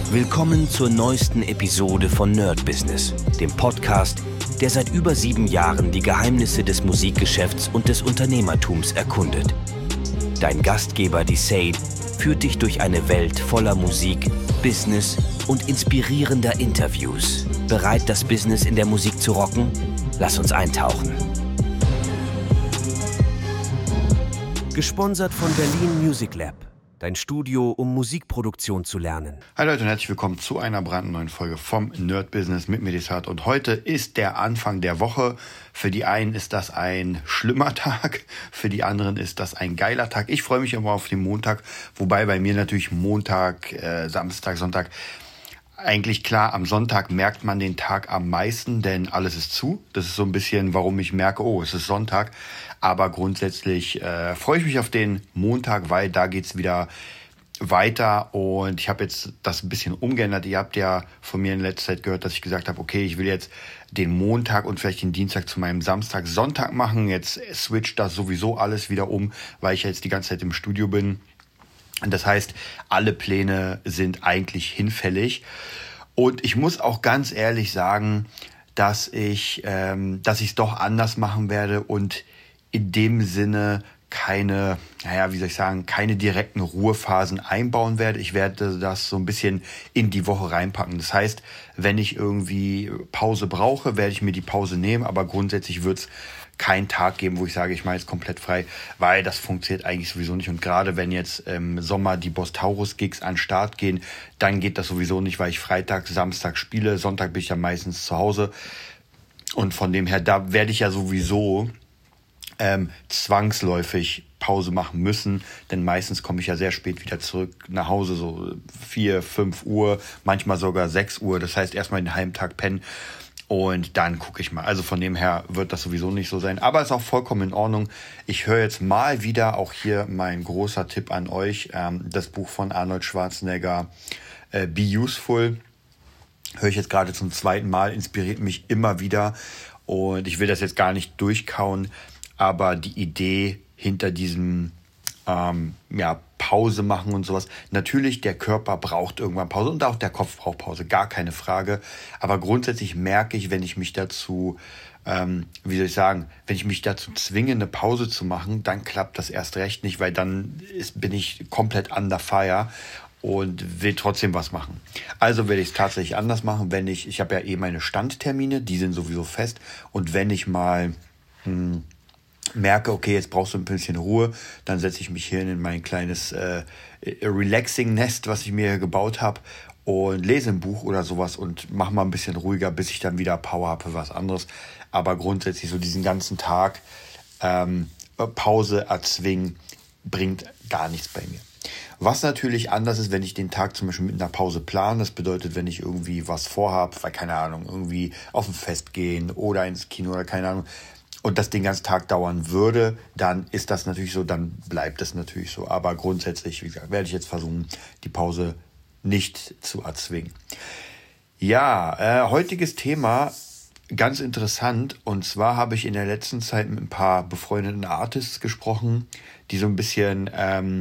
Willkommen zur neuesten Episode von Nerd Business, dem Podcast, der seit über 7 Jahren die Geheimnisse des Musikgeschäfts und des Unternehmertums erkundet. Dein Gastgeber Desaid führt dich durch eine Welt voller Musik, Business und inspirierender Interviews. Bereit, das Business in der Musik zu rocken? Lass uns eintauchen. Gesponsert von Berlin Music Lab. Dein Studio, um Musikproduktion zu lernen. Hi Leute und herzlich willkommen zu einer brandneuen Folge vom Nerd Business mit mir Desaid. Und heute ist der Anfang der Woche. Für die einen ist das ein schlimmer Tag, für die anderen ist das ein geiler Tag. Ich freue mich immer auf den Montag, wobei bei mir natürlich Montag, Samstag, Sonntag, eigentlich klar, am Sonntag merkt man den Tag am meisten, denn alles ist zu. Das ist so ein bisschen, warum ich merke, oh, es ist Sonntag. Aber grundsätzlich freue ich mich auf den Montag, weil da geht's wieder weiter. Und ich habe jetzt das ein bisschen umgeändert. Ihr habt ja von mir in letzter Zeit gehört, dass ich gesagt habe, okay, ich will jetzt den Montag und vielleicht den Dienstag zu meinem Samstag, Sonntag machen. Jetzt switcht das sowieso alles wieder um, weil ich jetzt die ganze Zeit im Studio bin. Das heißt, alle Pläne sind eigentlich hinfällig. Und ich muss auch ganz ehrlich sagen, dass ich es doch anders machen werde und in dem Sinne keine direkten Ruhephasen einbauen werde. Ich werde das so ein bisschen in die Woche reinpacken. Das heißt, wenn ich irgendwie Pause brauche, werde ich mir die Pause nehmen. Aber grundsätzlich wird es keinen Tag geben, wo ich sage, ich mache jetzt komplett frei, weil das funktioniert eigentlich sowieso nicht. Und gerade wenn jetzt im Sommer die Boss Taurus Gigs an den Start gehen, dann geht das sowieso nicht, weil ich Freitag, Samstag spiele. Sonntag bin ich dann meistens zu Hause. Und von dem her, da werde ich ja sowieso zwangsläufig Pause machen müssen, denn meistens komme ich ja sehr spät wieder zurück nach Hause, so 4, 5 Uhr, manchmal sogar 6 Uhr. Das heißt, erstmal den halben Tag pennen. Und dann gucke ich mal. Also von dem her wird das sowieso nicht so sein. Aber ist auch vollkommen in Ordnung. Ich höre jetzt mal wieder, auch hier mein großer Tipp an euch, das Buch von Arnold Schwarzenegger, Be Useful. Höre ich jetzt gerade zum 2. Mal, inspiriert mich immer wieder. Und ich will das jetzt gar nicht durchkauen. Aber die Idee hinter diesem Pause machen und sowas. Natürlich, der Körper braucht irgendwann Pause und auch der Kopf braucht Pause, gar keine Frage. Aber grundsätzlich merke ich, wenn ich mich dazu, wenn ich mich dazu zwinge, eine Pause zu machen, dann klappt das erst recht nicht, weil dann bin ich komplett under fire und will trotzdem was machen. Also werde ich es tatsächlich anders machen, ich habe ja meine Standtermine, die sind sowieso fest. Und wenn ich mal merke, okay, jetzt brauchst du ein bisschen Ruhe, dann setze ich mich hier in mein kleines Relaxing-Nest, was ich mir gebaut habe und lese ein Buch oder sowas und mache mal ein bisschen ruhiger, bis ich dann wieder Power habe für was anderes. Aber grundsätzlich so diesen ganzen Tag Pause erzwingen, bringt gar nichts bei mir. Was natürlich anders ist, wenn ich den Tag zum Beispiel mit einer Pause plane. Das bedeutet, wenn ich irgendwie was vorhabe, weil keine Ahnung, irgendwie auf ein Fest gehen oder ins Kino oder keine Ahnung, und das den ganzen Tag dauern würde, dann ist das natürlich so, dann bleibt es natürlich so. Aber grundsätzlich, wie gesagt, werde ich jetzt versuchen, die Pause nicht zu erzwingen. Ja, heutiges Thema, ganz interessant. Und zwar habe ich in der letzten Zeit mit ein paar befreundeten Artists gesprochen, die so ein bisschen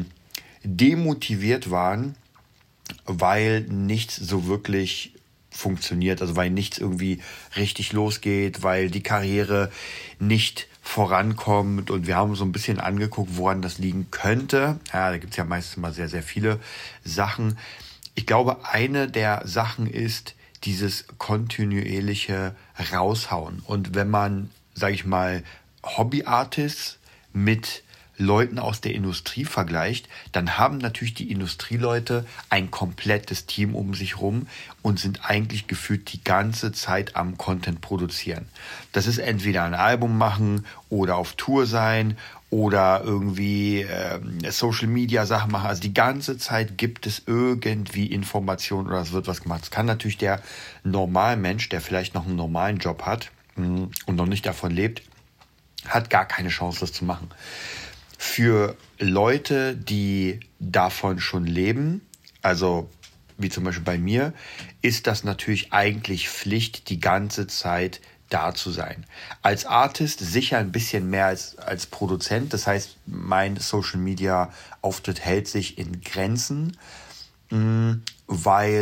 demotiviert waren, weil nichts so wirklich funktioniert, also weil nichts irgendwie richtig losgeht, weil die Karriere nicht vorankommt und wir haben so ein bisschen angeguckt, woran das liegen könnte. Ja, da gibt es ja meistens mal sehr, sehr viele Sachen. Ich glaube, eine der Sachen ist dieses kontinuierliche Raushauen. Und wenn man, sage ich mal, Hobbyartists mit Leuten aus der Industrie vergleicht, dann haben natürlich die Industrieleute ein komplettes Team um sich rum und sind eigentlich gefühlt die ganze Zeit am Content produzieren. Das ist entweder ein Album machen oder auf Tour sein oder irgendwie Social Media Sachen machen. Also die ganze Zeit gibt es irgendwie Informationen oder es wird was gemacht. Das kann natürlich der Normalmensch, der vielleicht noch einen normalen Job hat und noch nicht davon lebt, hat gar keine Chance, das zu machen. Für Leute, die davon schon leben, also wie zum Beispiel bei mir, ist das natürlich eigentlich Pflicht, die ganze Zeit da zu sein. Als Artist sicher ein bisschen mehr als Produzent. Das heißt, mein Social Media Auftritt hält sich in Grenzen, weil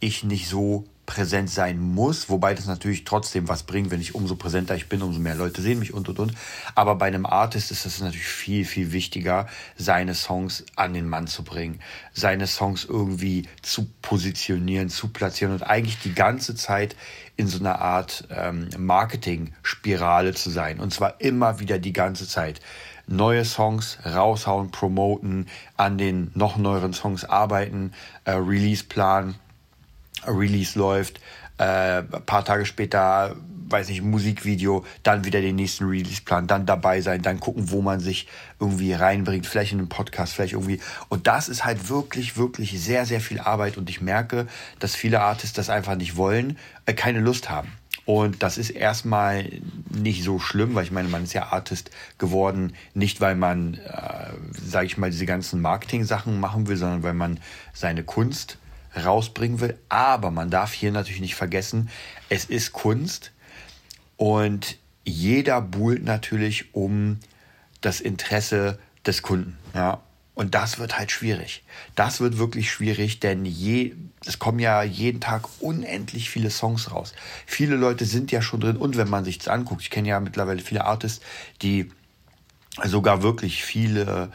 ich nicht so präsent sein muss, wobei das natürlich trotzdem was bringt, wenn ich umso präsenter ich bin, umso mehr Leute sehen mich und. Aber bei einem Artist ist es natürlich viel, viel wichtiger, seine Songs an den Mann zu bringen, seine Songs irgendwie zu positionieren, zu platzieren und eigentlich die ganze Zeit in so einer Art Marketing-Spirale zu sein. Und zwar immer wieder die ganze Zeit. Neue Songs raushauen, promoten, an den noch neueren Songs arbeiten, Release-Plan, Release läuft, ein paar Tage später, weiß nicht, Musikvideo, dann wieder den nächsten Release-Plan, dann dabei sein, dann gucken, wo man sich irgendwie reinbringt, vielleicht in einen Podcast, vielleicht irgendwie. Und das ist halt wirklich, wirklich sehr, sehr viel Arbeit. Und ich merke, dass viele Artists das einfach nicht wollen, keine Lust haben. Und das ist erstmal nicht so schlimm, weil ich meine, man ist ja Artist geworden, nicht weil man, sage ich mal, diese ganzen Marketing-Sachen machen will, sondern weil man seine Kunst rausbringen will. Aber man darf hier natürlich nicht vergessen, es ist Kunst und jeder buhlt natürlich um das Interesse des Kunden. Ja. Und das wird halt schwierig. Das wird wirklich schwierig, denn es kommen ja jeden Tag unendlich viele Songs raus. Viele Leute sind ja schon drin und wenn man sich das anguckt, ich kenne ja mittlerweile viele Artists, die sogar wirklich viele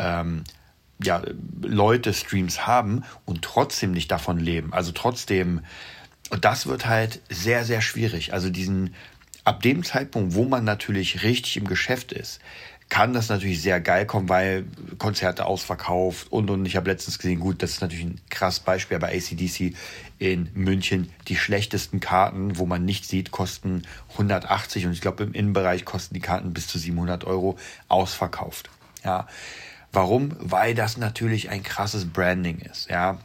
Leute Streams haben und trotzdem nicht davon leben. Also trotzdem, und das wird halt sehr, sehr schwierig. Also ab dem Zeitpunkt, wo man natürlich richtig im Geschäft ist, kann das natürlich sehr geil kommen, weil Konzerte ausverkauft und ich habe letztens gesehen, gut, das ist natürlich ein krasses Beispiel, bei AC/DC in München, die schlechtesten Karten, wo man nicht sieht, kosten 180 und ich glaube im Innenbereich kosten die Karten bis zu 700 € ausverkauft. Ja. Warum? Weil das natürlich ein krasses Branding ist, ja.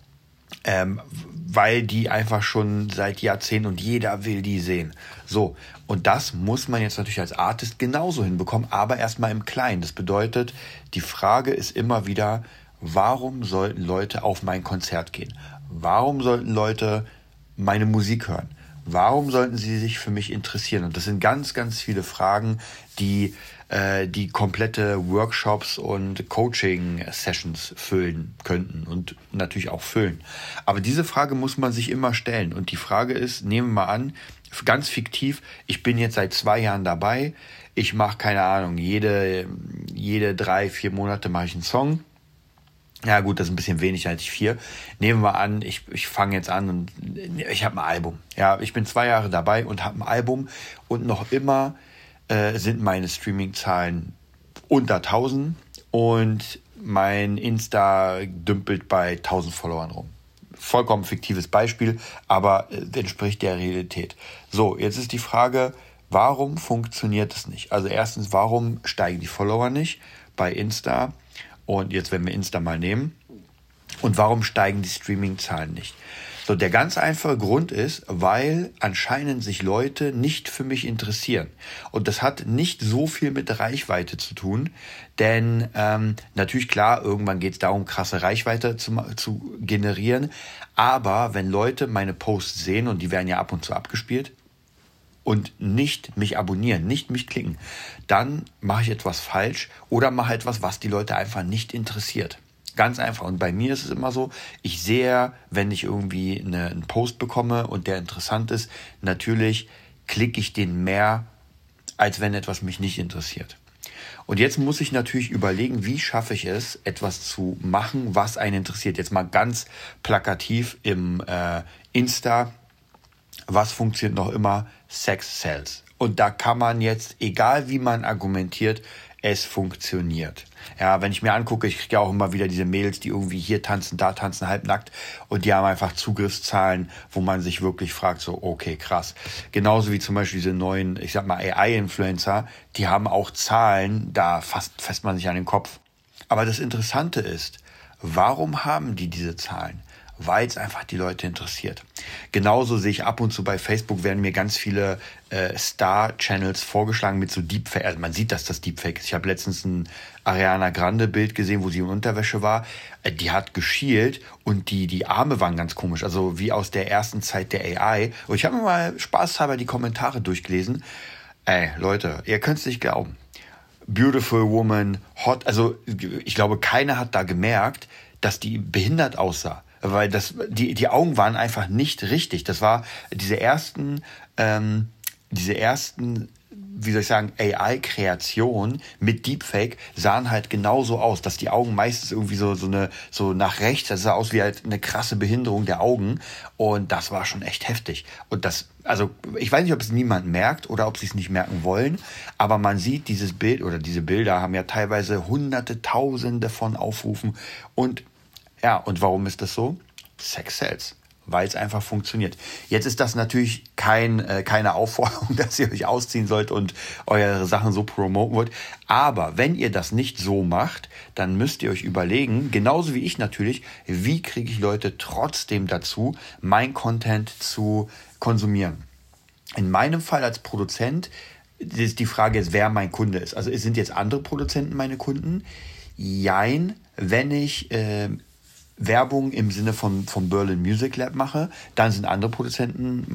Weil die einfach schon seit Jahrzehnten und jeder will die sehen. So, und das muss man jetzt natürlich als Artist genauso hinbekommen, aber erstmal im Kleinen. Das bedeutet, die Frage ist immer wieder, warum sollten Leute auf mein Konzert gehen? Warum sollten Leute meine Musik hören? Warum sollten sie sich für mich interessieren? Und das sind ganz, ganz viele Fragen, die komplette Workshops und Coaching-Sessions füllen könnten und natürlich auch füllen. Aber diese Frage muss man sich immer stellen. Und die Frage ist, nehmen wir mal an, ganz fiktiv, ich bin jetzt seit 2 Jahren dabei, ich mache, keine Ahnung, jede 3-4 Monate mache ich einen Song. Ja gut, das ist ein bisschen wenig, als ich 4. Nehmen wir an, ich fange jetzt an und ich habe ein Album. Ja, ich bin 2 Jahre dabei und habe ein Album und noch immer sind meine Streaming-Zahlen unter 1000 und mein Insta dümpelt bei 1000 Followern rum. Vollkommen fiktives Beispiel, aber entspricht der Realität. So, jetzt ist die Frage, warum funktioniert das nicht? Also erstens, warum steigen die Follower nicht bei Insta? Und jetzt, wenn wir Insta mal nehmen, und warum steigen die Streaming-Zahlen nicht? So, der ganz einfache Grund ist, weil anscheinend sich Leute nicht für mich interessieren. Und das hat nicht so viel mit Reichweite zu tun, denn natürlich klar, irgendwann geht es darum, krasse Reichweite zu generieren. Aber wenn Leute meine Posts sehen, und die werden ja ab und zu abgespielt, und nicht mich abonnieren, nicht mich klicken, dann mache ich etwas falsch oder mache etwas, was die Leute einfach nicht interessiert. Ganz einfach. Und bei mir ist es immer so, ich sehe, wenn ich irgendwie einen Post bekomme und der interessant ist, natürlich klicke ich den mehr, als wenn etwas mich nicht interessiert. Und jetzt muss ich natürlich überlegen, wie schaffe ich es, etwas zu machen, was einen interessiert. Jetzt mal ganz plakativ im Insta, was funktioniert noch immer? Sex sells. Und da kann man jetzt, egal wie man argumentiert, es funktioniert. Ja, wenn ich mir angucke, ich kriege ja auch immer wieder diese Mails, die irgendwie hier tanzen, da tanzen, halbnackt und die haben einfach Zugriffszahlen, wo man sich wirklich fragt, so okay, krass. Genauso wie zum Beispiel diese neuen, ich sag mal AI-Influencer, die haben auch Zahlen, da fasst man sich an den Kopf. Aber das Interessante ist, warum haben die diese Zahlen? Weil es einfach die Leute interessiert. Genauso sehe ich ab und zu bei Facebook, werden mir ganz viele Star-Channels vorgeschlagen mit so Deepfake. Also man sieht, dass das Deepfake ist. Ich habe letztens ein Ariana Grande-Bild gesehen, wo sie in Unterwäsche war. Die hat geschielt und die Arme waren ganz komisch. Also wie aus der ersten Zeit der AI. Und ich habe mir mal spaßhalber die Kommentare durchgelesen. Ey, Leute, ihr könnt es nicht glauben. Beautiful Woman, hot. Also ich glaube, keiner hat da gemerkt, dass die behindert aussah. weil die Augen waren einfach nicht richtig. Das war diese ersten, wie soll ich sagen, AI-Kreationen mit Deepfake sahen halt genauso aus, dass die Augen meistens irgendwie so nach rechts, das sah aus wie halt eine krasse Behinderung der Augen und das war schon echt heftig. Und also ich weiß nicht, ob es niemand merkt oder ob sie es nicht merken wollen, aber man sieht dieses Bild oder diese Bilder haben ja teilweise Hunderte, Tausende von Aufrufen und warum ist das so? Sex sells. Weil es einfach funktioniert. Jetzt ist das natürlich keine Aufforderung, dass ihr euch ausziehen sollt und eure Sachen so promoten wollt. Aber wenn ihr das nicht so macht, dann müsst ihr euch überlegen, genauso wie ich natürlich, wie kriege ich Leute trotzdem dazu, mein Content zu konsumieren. In meinem Fall als Produzent ist die Frage jetzt, wer mein Kunde ist. Also sind jetzt andere Produzenten meine Kunden? Jein, wenn ich Werbung im Sinne von Berlin Music Lab mache, dann sind andere Produzenten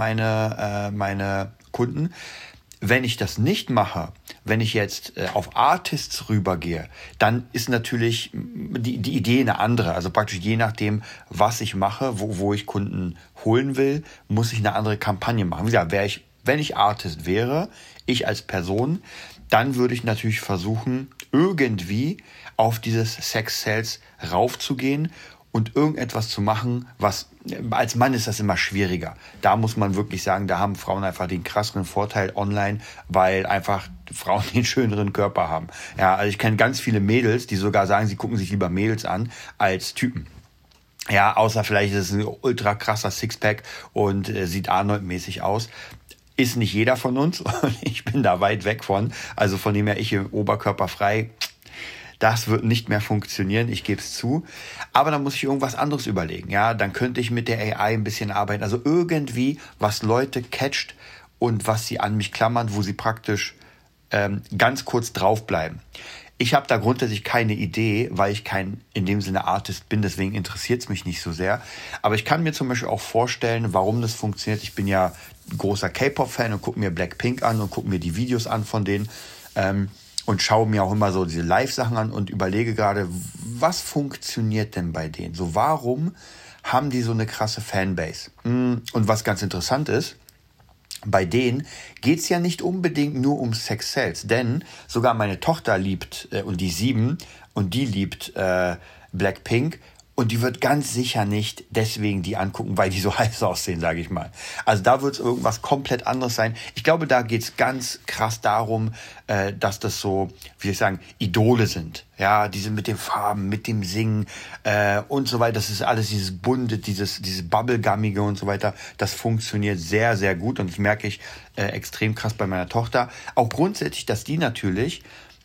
meine Kunden. Wenn ich das nicht mache, wenn ich jetzt auf Artists rübergehe, dann ist natürlich die Idee eine andere. Also praktisch je nachdem, was ich mache, wo ich Kunden holen will, muss ich eine andere Kampagne machen. Wie gesagt, wenn ich Artist wäre, ich als Person, dann würde ich natürlich versuchen, irgendwie auf dieses Sex Sales raufzugehen und irgendetwas zu machen, was als Mann ist das immer schwieriger. Da muss man wirklich sagen, da haben Frauen einfach den krasseren Vorteil online, weil einfach Frauen den schöneren Körper haben. Ja, also ich kenne ganz viele Mädels, die sogar sagen, sie gucken sich lieber Mädels an als Typen. Ja, außer vielleicht ist es ein ultra krasser Sixpack und sieht Arnold-mäßig aus. Ist nicht jeder von uns und ich bin da weit weg von. Also von dem her, ich im Oberkörper frei. Das wird nicht mehr funktionieren, ich gebe es zu. Aber dann muss ich irgendwas anderes überlegen. Ja, dann könnte ich mit der AI ein bisschen arbeiten. Also irgendwie, was Leute catcht und was sie an mich klammern, wo sie praktisch ganz kurz draufbleiben. Ich habe da grundsätzlich keine Idee, weil ich kein in dem Sinne Artist bin, deswegen interessiert es mich nicht so sehr. Aber ich kann mir zum Beispiel auch vorstellen, warum das funktioniert. Ich bin ja großer K-Pop-Fan und gucke mir Blackpink an und gucke mir die Videos an von denen. Und schaue mir auch immer so diese Live-Sachen an und überlege gerade, was funktioniert denn bei denen? So, warum haben die so eine krasse Fanbase? Und was ganz interessant ist, bei denen geht's ja nicht unbedingt nur um Sex Sales, denn sogar meine Tochter liebt, und die ist 7, und die liebt Blackpink. Und die wird ganz sicher nicht deswegen die angucken, weil die so heiß aussehen, sage ich mal. Also da wird es irgendwas komplett anderes sein. Ich glaube, da geht es ganz krass darum, dass das so, wie soll ich sagen, Idole sind. Ja, die sind mit den Farben, mit dem Singen und so weiter. Das ist alles dieses Bunte, dieses Bubblegummige und so weiter. Das funktioniert sehr, sehr gut und das merke ich extrem krass bei meiner Tochter. Auch grundsätzlich, dass die natürlich,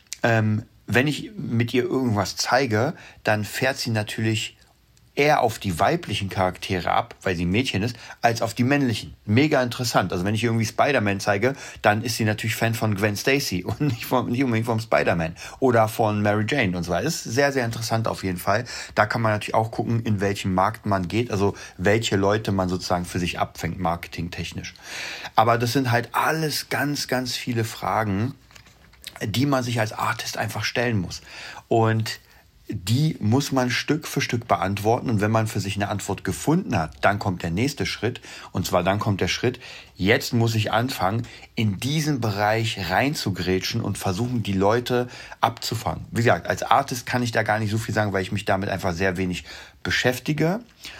wenn ich mit ihr irgendwas zeige, dann fährt sie natürlich eher auf die weiblichen Charaktere ab, weil sie ein Mädchen ist, als auf die männlichen. Mega interessant. Also wenn ich irgendwie Spider-Man zeige, dann ist sie natürlich Fan von Gwen Stacy und nicht unbedingt vom Spider-Man oder von Mary Jane und so weiter. Das ist sehr, sehr interessant auf jeden Fall. Da kann man natürlich auch gucken, in welchen Markt man geht, also welche Leute man sozusagen für sich abfängt, marketingtechnisch. Aber das sind halt alles ganz, ganz viele Fragen, die man sich als Artist einfach stellen muss. Und die muss man Stück für Stück beantworten. Und wenn man für sich eine Antwort gefunden hat, dann kommt der nächste Schritt. Und zwar dann kommt der Schritt, jetzt muss ich anfangen, in diesen Bereich reinzugrätschen und versuchen, die Leute abzufangen. Wie gesagt, als Artist kann ich da gar nicht so viel sagen, weil ich mich damit einfach sehr wenig beschäftige.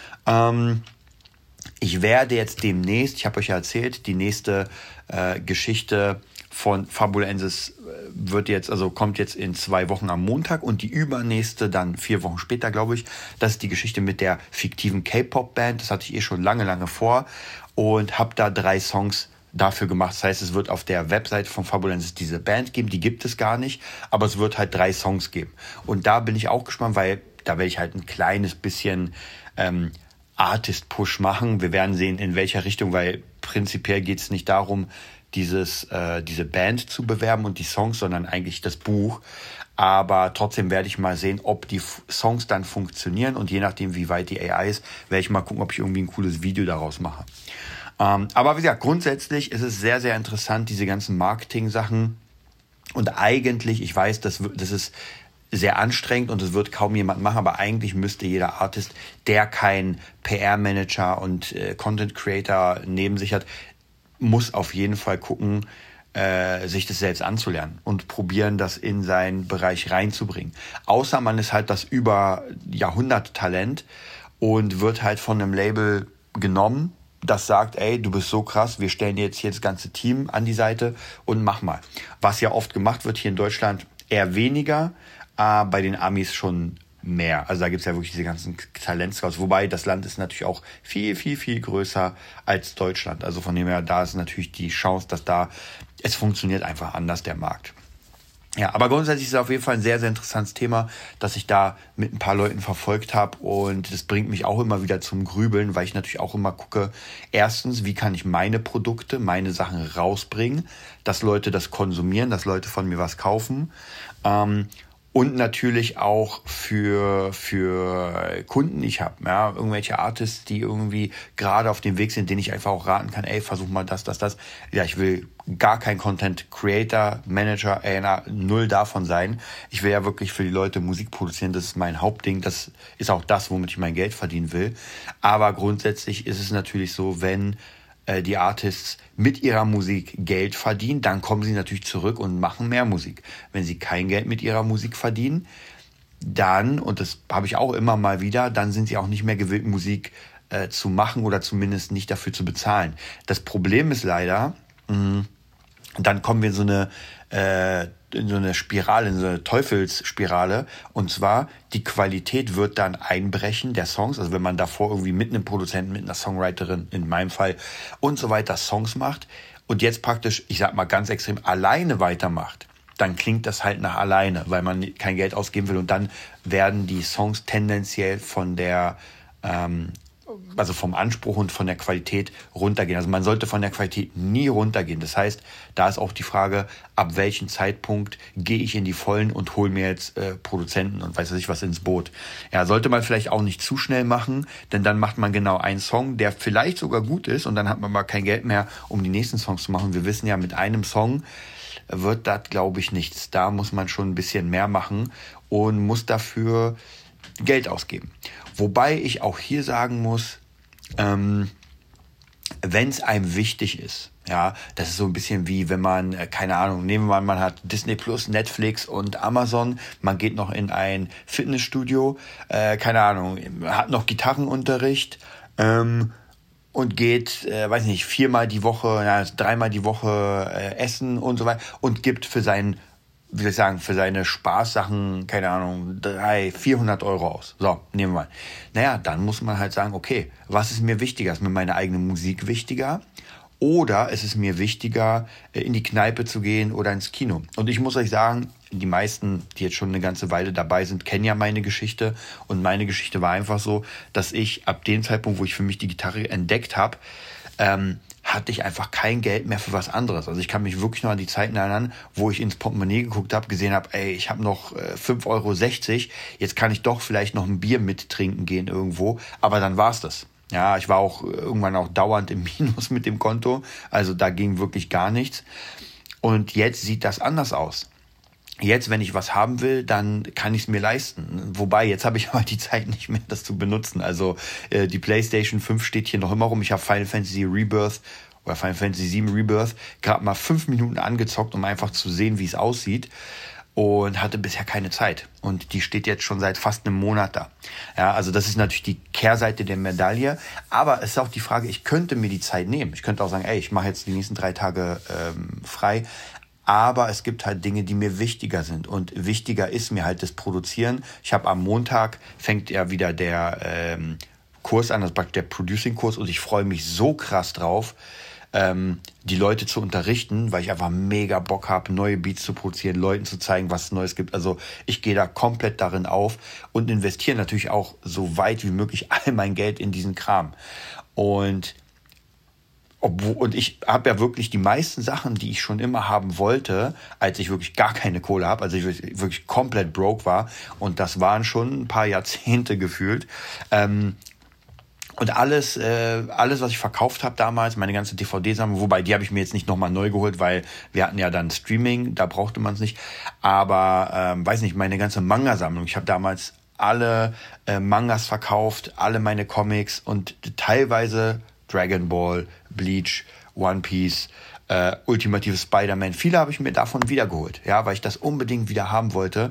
Ich werde jetzt demnächst, ich habe euch ja erzählt, die nächste Geschichte von Fabulensis kommt jetzt in 2 Wochen am Montag und die übernächste dann 4 Wochen später, glaube ich. Das ist die Geschichte mit der fiktiven K-Pop-Band. Das hatte ich schon lange, lange vor und habe da 3 Songs dafür gemacht. Das heißt, es wird auf der Webseite von Fabulensis diese Band geben. Die gibt es gar nicht, aber es wird halt 3 Songs geben. Und da bin ich auch gespannt, weil da werde ich halt ein kleines bisschen Artist-Push machen. Wir werden sehen, in welcher Richtung, weil prinzipiell geht es nicht darum, diese Band zu bewerben und die Songs, sondern eigentlich das Buch. Aber trotzdem werde ich mal sehen, ob die Songs dann funktionieren und je nachdem, wie weit die AI ist, werde ich mal gucken, ob ich irgendwie ein cooles Video daraus mache. Aber wie gesagt, grundsätzlich ist es sehr, sehr interessant, diese ganzen Marketing-Sachen. Und eigentlich, ich weiß, das ist sehr anstrengend und es wird kaum jemand machen, aber eigentlich müsste jeder Artist, der kein PR-Manager und Content-Creator neben sich hat, muss auf jeden Fall gucken, sich das selbst anzulernen und probieren, das in seinen Bereich reinzubringen. Außer man ist halt das über Jahrhundert-Talent und wird halt von einem Label genommen, das sagt, ey, du bist so krass, wir stellen jetzt hier das ganze Team an die Seite und mach mal. Was ja oft gemacht wird hier in Deutschland, eher weniger, bei den Amis schon mehr. Also da gibt's ja wirklich diese ganzen Talentscouts. Wobei das Land ist natürlich auch viel, viel, viel größer als Deutschland. Also von dem her, da ist natürlich die Chance, dass es funktioniert einfach anders, der Markt. Ja, aber grundsätzlich ist es auf jeden Fall ein sehr, sehr interessantes Thema, das ich da mit ein paar Leuten verfolgt habe. Und das bringt mich auch immer wieder zum Grübeln, weil ich natürlich auch immer gucke, erstens, wie kann ich meine Produkte, meine Sachen rausbringen, dass Leute das konsumieren, dass Leute von mir was kaufen. Und natürlich auch für Kunden, ich habe irgendwelche Artists, die irgendwie gerade auf dem Weg sind, denen ich einfach auch raten kann, ey, versuch mal das. Ja, ich will gar kein Content Creator, Manager, null davon sein. Ich will ja wirklich für die Leute Musik produzieren, das ist mein Hauptding, das ist auch das, womit ich mein Geld verdienen will. Aber grundsätzlich ist es natürlich so, wenn die Artists mit ihrer Musik Geld verdienen, dann kommen sie natürlich zurück und machen mehr Musik. Wenn sie kein Geld mit ihrer Musik verdienen, dann, und das habe ich auch immer mal wieder, dann sind sie auch nicht mehr gewillt, Musik zu machen oder zumindest nicht dafür zu bezahlen. Das Problem ist leider, dann kommen wir in so eine Spirale, in so eine Teufelsspirale. Und zwar, die Qualität wird dann einbrechen der Songs. Also wenn man davor irgendwie mit einem Produzenten, mit einer Songwriterin, in meinem Fall, und so weiter Songs macht und jetzt praktisch, ich sag mal ganz extrem, alleine weitermacht, dann klingt das halt nach alleine, weil man kein Geld ausgeben will. Und dann werden die Songs tendenziell von der also vom Anspruch und von der Qualität runtergehen. Also man sollte von der Qualität nie runtergehen. Das heißt, da ist auch die Frage, ab welchem Zeitpunkt gehe ich in die Vollen und hole mir jetzt Produzenten und weiß ich was ins Boot. Ja, sollte man vielleicht auch nicht zu schnell machen, denn dann macht man genau einen Song, der vielleicht sogar gut ist und dann hat man mal kein Geld mehr, um die nächsten Songs zu machen. Wir wissen ja, mit einem Song wird das, glaube ich, nichts. Da muss man schon ein bisschen mehr machen und muss dafür Geld ausgeben. Wobei ich auch hier sagen muss, wenn es einem wichtig ist, ja, das ist so ein bisschen wie, wenn man, keine Ahnung, nehmen wir mal, man hat Disney Plus, Netflix und Amazon, man geht noch in ein Fitnessstudio, keine Ahnung, hat noch Gitarrenunterricht und geht, weiß nicht, 4-mal die Woche, 3-mal die Woche essen und so weiter und gibt für seinen, wie soll ich sagen, für seine Spaßsachen, keine Ahnung, 300-400 Euro aus. So, nehmen wir mal. Naja, dann muss man halt sagen, okay, was ist mir wichtiger? Ist mir meine eigene Musik wichtiger? Oder ist es mir wichtiger, in die Kneipe zu gehen oder ins Kino? Und ich muss euch sagen, die meisten, die jetzt schon eine ganze Weile dabei sind, kennen ja meine Geschichte. Und meine Geschichte war einfach so, dass ich ab dem Zeitpunkt, wo ich für mich die Gitarre entdeckt habe, hatte ich einfach kein Geld mehr für was anderes. Also ich kann mich wirklich noch an die Zeiten erinnern, wo ich ins Portemonnaie geguckt habe, gesehen habe, ey, ich habe noch 5,60 Euro, jetzt kann ich doch vielleicht noch ein Bier mittrinken gehen irgendwo, aber dann war's das. Ja, ich war auch irgendwann auch dauernd im Minus mit dem Konto, also da ging wirklich gar nichts. Und jetzt sieht das anders aus. Jetzt, wenn ich was haben will, dann kann ich es mir leisten. Wobei, jetzt habe ich aber die Zeit nicht mehr, das zu benutzen. Also die PlayStation 5 steht hier noch immer rum. Ich habe Final Fantasy Rebirth oder Final Fantasy 7 Rebirth gerade mal 5 Minuten angezockt, um einfach zu sehen, wie es aussieht. Und hatte bisher keine Zeit. Und die steht jetzt schon seit fast einem Monat da. Ja, also das ist natürlich die Kehrseite der Medaille. Aber es ist auch die Frage, ich könnte mir die Zeit nehmen. Ich könnte auch sagen, ey, ich mache jetzt die nächsten 3 Tage frei. Aber es gibt halt Dinge, die mir wichtiger sind. Und wichtiger ist mir halt das Produzieren. Ich habe am Montag, fängt ja wieder der Kurs an, das ist der Producing-Kurs. Und ich freue mich so krass drauf, die Leute zu unterrichten, weil ich einfach mega Bock habe, neue Beats zu produzieren, Leuten zu zeigen, was es Neues gibt. Also ich gehe da komplett darin auf und investiere natürlich auch so weit wie möglich all mein Geld in diesen Kram. Und ich habe ja wirklich die meisten Sachen, die ich schon immer haben wollte, als ich wirklich gar keine Kohle habe, also ich wirklich komplett broke war. Und das waren schon ein paar Jahrzehnte gefühlt. Und alles, was ich verkauft habe damals, meine ganze DVD-Sammlung, wobei die habe ich mir jetzt nicht nochmal neu geholt, weil wir hatten ja dann Streaming, da brauchte man es nicht. Aber, weiß nicht, meine ganze Manga-Sammlung. Ich habe damals alle Mangas verkauft, alle meine Comics und teilweise Dragon Ball, Bleach, One Piece, Ultimative Spider-Man. Viele habe ich mir davon wiedergeholt, ja, weil ich das unbedingt wieder haben wollte.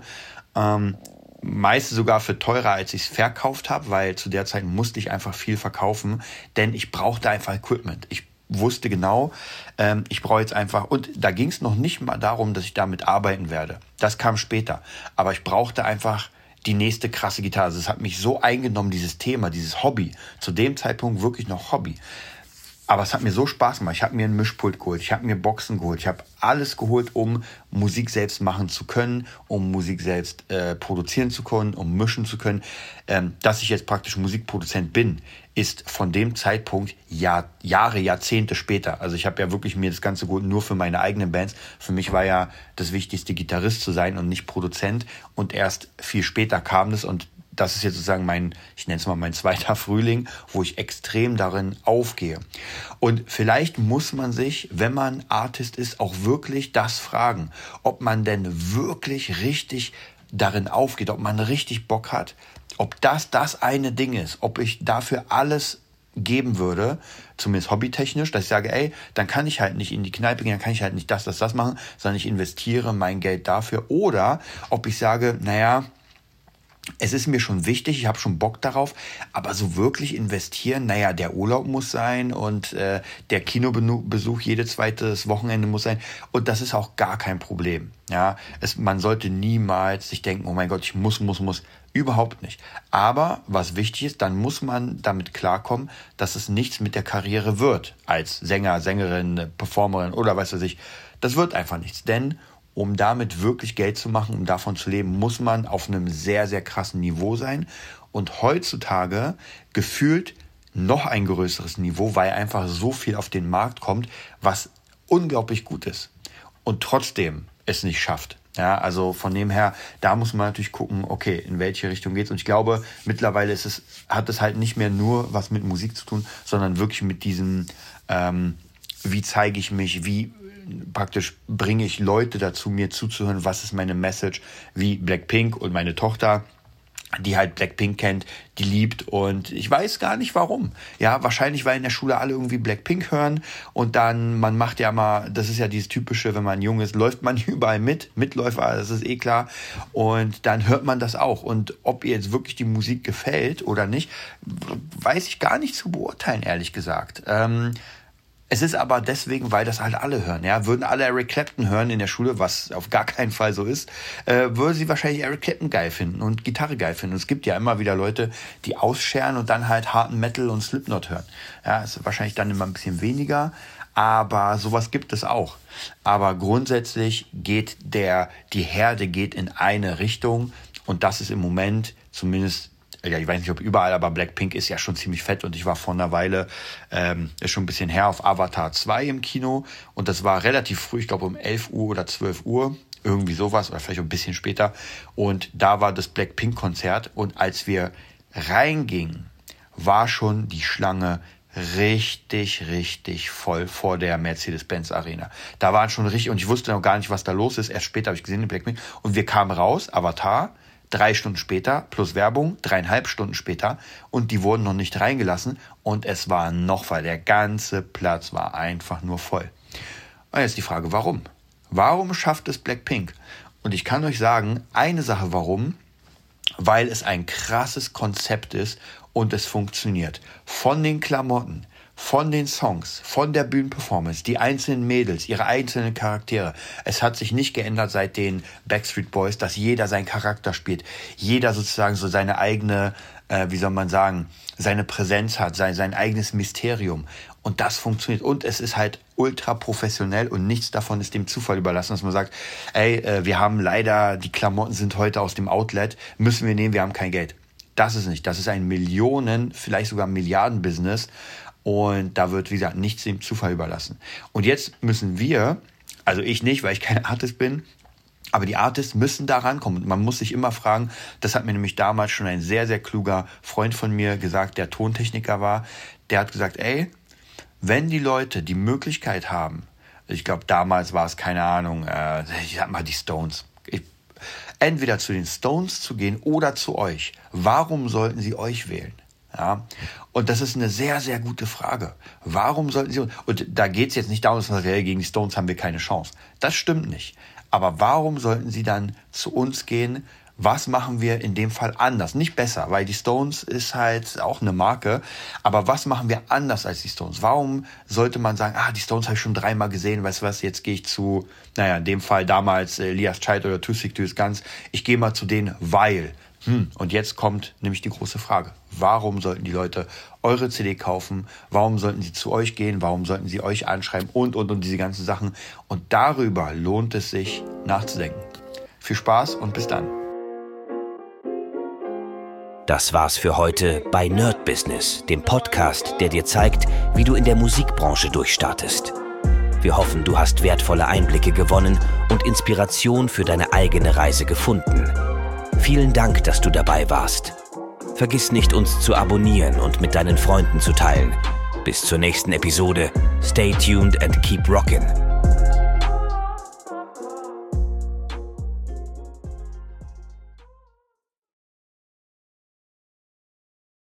Meist sogar für teurer, als ich es verkauft habe, weil zu der Zeit musste ich einfach viel verkaufen, denn ich brauchte einfach Equipment. Ich wusste genau, ich brauche jetzt einfach, und da ging es noch nicht mal darum, dass ich damit arbeiten werde. Das kam später. Aber ich brauchte einfach die nächste krasse Gitarre. Also es hat mich so eingenommen, dieses Thema, dieses Hobby. Zu dem Zeitpunkt wirklich noch Hobby. Aber es hat mir so Spaß gemacht. Ich habe mir ein Mischpult geholt, ich habe mir Boxen geholt, ich habe alles geholt, um Musik selbst machen zu können, um Musik selbst produzieren zu können, um mischen zu können. Dass ich jetzt praktisch Musikproduzent bin, ist von dem Zeitpunkt Jahre, Jahrzehnte später. Also ich habe ja wirklich mir das Ganze geholt nur für meine eigenen Bands. Für mich war ja das Wichtigste, Gitarrist zu sein und nicht Produzent. Und erst viel später kam das, und das ist jetzt sozusagen ich nenne es mal mein zweiter Frühling, wo ich extrem darin aufgehe. Und vielleicht muss man sich, wenn man Artist ist, auch wirklich das fragen, ob man denn wirklich richtig darin aufgeht, ob man richtig Bock hat, ob das eine Ding ist, ob ich dafür alles geben würde, zumindest hobbytechnisch, dass ich sage, ey, dann kann ich halt nicht in die Kneipe gehen, dann kann ich halt nicht das machen, sondern ich investiere mein Geld dafür. Oder ob ich sage, naja, es ist mir schon wichtig, ich habe schon Bock darauf, aber so wirklich investieren, naja, der Urlaub muss sein und der Kinobesuch jedes zweites Wochenende muss sein, und das ist auch gar kein Problem. Ja, man sollte niemals sich denken, oh mein Gott, ich muss, überhaupt nicht. Aber was wichtig ist, dann muss man damit klarkommen, dass es nichts mit der Karriere wird, als Sänger, Sängerin, Performerin oder was weiß ich. Das wird einfach nichts, denn um damit wirklich Geld zu machen, um davon zu leben, muss man auf einem sehr, sehr krassen Niveau sein. Und heutzutage gefühlt noch ein größeres Niveau, weil einfach so viel auf den Markt kommt, was unglaublich gut ist. Und trotzdem es nicht schafft. Ja, also von dem her, da muss man natürlich gucken, okay, in welche Richtung geht's. Und ich glaube, mittlerweile hat es halt nicht mehr nur was mit Musik zu tun, sondern wirklich mit diesem, wie zeige ich mich, wie praktisch bringe ich Leute dazu, mir zuzuhören, was ist meine Message, wie Blackpink und meine Tochter, die halt Blackpink kennt, die liebt, und ich weiß gar nicht warum. Ja, wahrscheinlich, weil in der Schule alle irgendwie Blackpink hören und dann, man macht ja mal, das ist ja dieses typische, wenn man jung ist, läuft man überall Mitläufer, das ist eh klar, und dann hört man das auch, und ob ihr jetzt wirklich die Musik gefällt oder nicht, weiß ich gar nicht zu beurteilen, ehrlich gesagt. Es ist aber deswegen, weil das halt alle hören. Ja, würden alle Eric Clapton hören in der Schule, was auf gar keinen Fall so ist, würden sie wahrscheinlich Eric Clapton geil finden und Gitarre geil finden. Und es gibt ja immer wieder Leute, die ausscheren und dann halt harten Metal und Slipknot hören. Ja, ist wahrscheinlich dann immer ein bisschen weniger, aber sowas gibt es auch. Aber grundsätzlich geht die Herde geht in eine Richtung, und das ist im Moment zumindest, ja, ich weiß nicht, ob überall, aber Blackpink ist ja schon ziemlich fett, und ich war vor einer Weile, ist schon ein bisschen her, auf Avatar 2 im Kino, und das war relativ früh, ich glaube um 11 Uhr oder 12 Uhr, irgendwie sowas, oder vielleicht ein bisschen später, und da war das Blackpink-Konzert, und als wir reingingen, war schon die Schlange richtig, richtig voll vor der Mercedes-Benz Arena. Da waren schon richtig, und ich wusste noch gar nicht, was da los ist, erst später habe ich gesehen, den Blackpink, und wir kamen raus, Avatar, 3 Stunden später, plus Werbung, 3,5 Stunden später, und die wurden noch nicht reingelassen, und es war noch voll. Der ganze Platz war einfach nur voll. Und jetzt die Frage, warum? Warum schafft es Blackpink? Und ich kann euch sagen, eine Sache warum, weil es ein krasses Konzept ist und es funktioniert. Von den Klamotten, von den Songs, von der Bühnenperformance, die einzelnen Mädels, ihre einzelnen Charaktere. Es hat sich nicht geändert seit den Backstreet Boys, dass jeder seinen Charakter spielt. Jeder sozusagen so seine eigene, seine Präsenz hat, sein eigenes Mysterium. Und das funktioniert. Und es ist halt ultra professionell, und nichts davon ist dem Zufall überlassen, dass man sagt, wir haben leider, die Klamotten sind heute aus dem Outlet, müssen wir nehmen, wir haben kein Geld. Das ist nicht. Das ist ein Millionen, vielleicht sogar Milliarden-Business. Und da wird, wie gesagt, nichts dem Zufall überlassen. Und jetzt müssen wir, also ich nicht, weil ich kein Artist bin, Aber die Artists müssen da rankommen. Und man muss sich immer fragen, das hat mir nämlich damals schon ein sehr, sehr kluger Freund von mir gesagt, der Tontechniker war. Der hat gesagt, ey, wenn die Leute die Möglichkeit haben, ich glaube damals war es, keine Ahnung, ich sag mal die Stones, entweder zu den Stones zu gehen oder zu euch, warum sollten sie euch wählen? Ja, und das ist eine sehr, sehr gute Frage. Warum sollten sie, und da geht es jetzt nicht darum, dass man sagt, gegen die Stones haben wir keine Chance. Das stimmt nicht. Aber warum sollten sie dann zu uns gehen? Was machen wir in dem Fall anders? Nicht besser, weil die Stones ist halt auch eine Marke. Aber was machen wir anders als die Stones? Warum sollte man sagen, die Stones habe ich schon 3-mal gesehen, weißt du was, jetzt gehe ich zu, in dem Fall damals Elias Child oder Too Sick to His Guns. Ich gehe mal zu denen, weil. Und jetzt kommt nämlich die große Frage. Warum sollten die Leute eure CD kaufen? Warum sollten sie zu euch gehen? Warum sollten sie euch anschreiben? Und diese ganzen Sachen. Und darüber lohnt es sich nachzudenken. Viel Spaß und bis dann. Das war's für heute bei Nerd Business, dem Podcast, der dir zeigt, wie du in der Musikbranche durchstartest. Wir hoffen, du hast wertvolle Einblicke gewonnen und Inspiration für deine eigene Reise gefunden. Vielen Dank, dass du dabei warst. Vergiss nicht, uns zu abonnieren und mit deinen Freunden zu teilen. Bis zur nächsten Episode. Stay tuned and keep rockin'.